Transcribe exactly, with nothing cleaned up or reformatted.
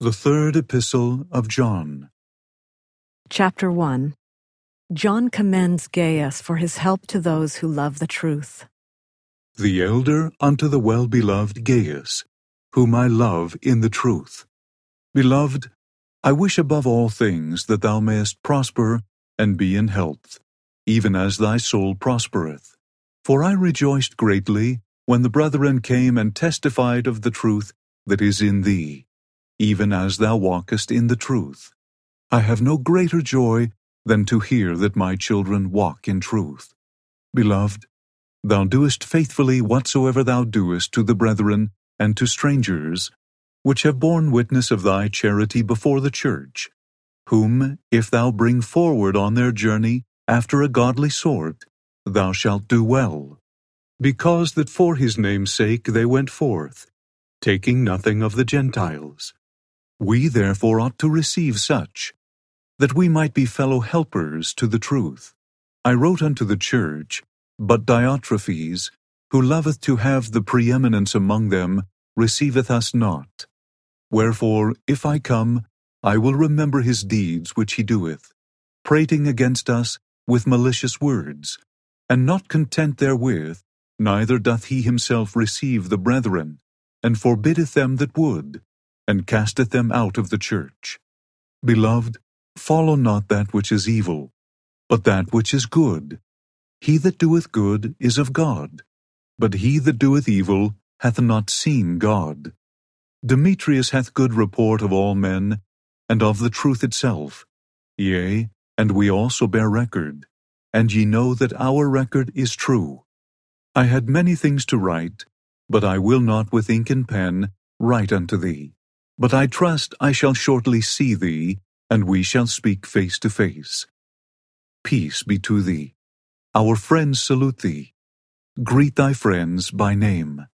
The Third Epistle of John. Chapter one. John commends Gaius for his help to those who love the truth. The elder unto the well-beloved Gaius, whom I love in the truth. Beloved, I wish above all things that thou mayest prosper and be in health, even as thy soul prospereth. For I rejoiced greatly when the brethren came and testified of the truth that is in thee, even as thou walkest in the truth. I have no greater joy than to hear that my children walk in truth. Beloved, thou doest faithfully whatsoever thou doest to the brethren and to strangers, which have borne witness of thy charity before the church, whom, if thou bring forward on their journey after a godly sort, thou shalt do well, because that for his name's sake they went forth, taking nothing of the Gentiles. We therefore ought to receive such, that we might be fellow helpers to the truth. I wrote unto the church, but Diotrephes, who loveth to have the preeminence among them, receiveth us not. Wherefore, if I come, I will remember his deeds which he doeth, prating against us with malicious words, and not content therewith, neither doth he himself receive the brethren, and forbiddeth them that would, and casteth them out of the church. Beloved, follow not that which is evil, but that which is good. He that doeth good is of God, but he that doeth evil hath not seen God. Demetrius hath good report of all men, and of the truth itself. Yea, and we also bear record, and ye know that our record is true. I had many things to write, but I will not with ink and pen write unto thee. But I trust I shall shortly see thee, and we shall speak face to face. Peace be to thee. Our friends salute thee. Greet thy friends by name.